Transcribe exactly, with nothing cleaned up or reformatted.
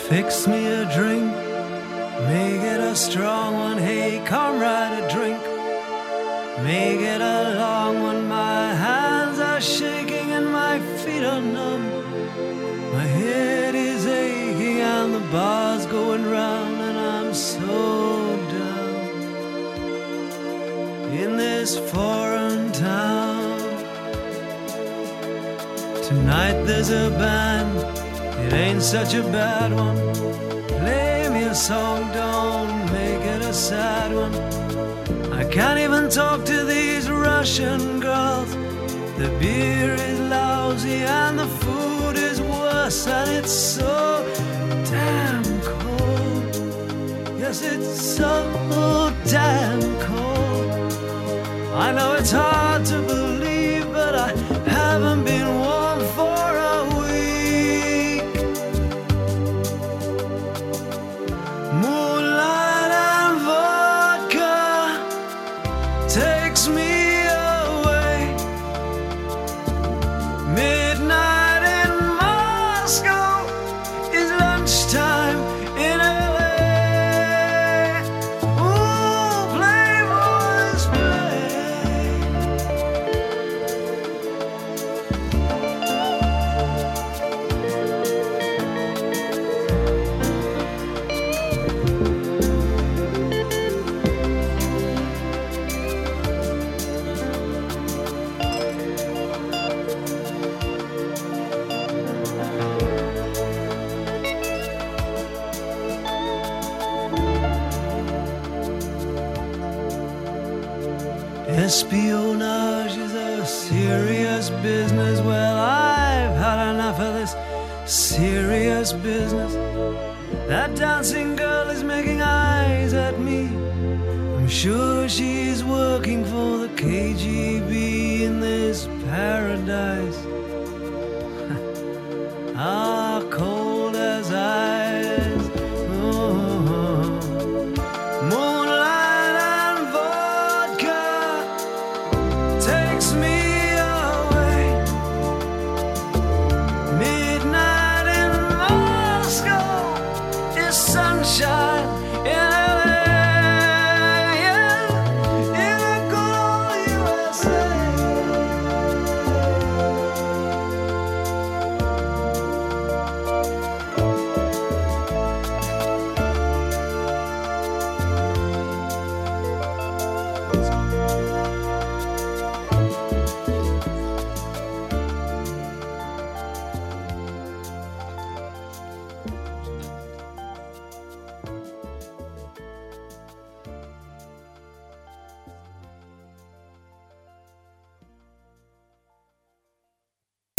Fix me a drink, make it a strong one. Hey, comrade, a drink, make it a long one. My hands are shaking and my feet are numb. My head is aching and the bar's going round, and I'm so down in this foreign town. Tonight there's a band, it ain't such a bad one. Play me a song, don't make it a sad one. I can't even talk to these Russian girls. The beer is lousy and the food is worse, and it's so damn cold. Yes, it's so damn cold. I know it's hard to believe, but I haven't been warm for a week. Moonlight and vodka takes me away. Midnight in Moscow is lunchtime in L A. Ooh, playboys play. Espionage is a serious business. Well, I've had enough of this serious business. That dancing girl is making eyes at me. I'm sure she's working for the K G B in this paradise. Ah,